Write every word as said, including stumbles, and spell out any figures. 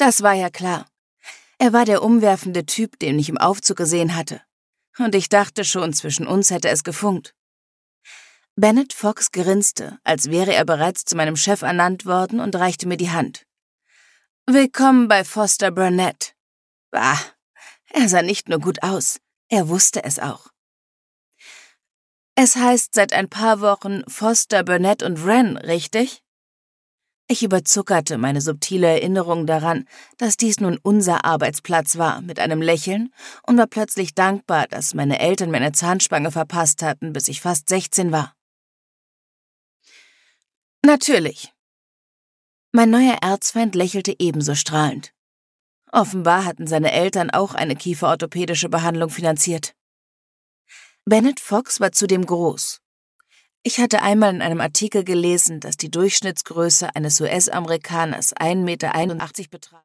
Das war ja klar. Er war der umwerfende Typ, den ich im Aufzug gesehen hatte. Und ich dachte schon, zwischen uns hätte es gefunkt. Bennett Fox grinste, als wäre er bereits zu meinem Chef ernannt worden und reichte mir die Hand. »Willkommen bei Foster Burnett.« Bah, er sah nicht nur gut aus, er wusste es auch. »Es heißt seit ein paar Wochen Foster, Burnett und Wren, richtig?« Ich überzuckerte meine subtile Erinnerung daran, dass dies nun unser Arbeitsplatz war, mit einem Lächeln und war plötzlich dankbar, dass meine Eltern mir eine Zahnspange verpasst hatten, bis ich fast sechzehn war. »Natürlich.« Mein neuer Erzfeind lächelte ebenso strahlend. Offenbar hatten seine Eltern auch eine kieferorthopädische Behandlung finanziert. Bennett Fox war zudem groß. Ich hatte einmal in einem Artikel gelesen, dass die Durchschnittsgröße eines U S-Amerikaners ein Meter einundachtzig betraf.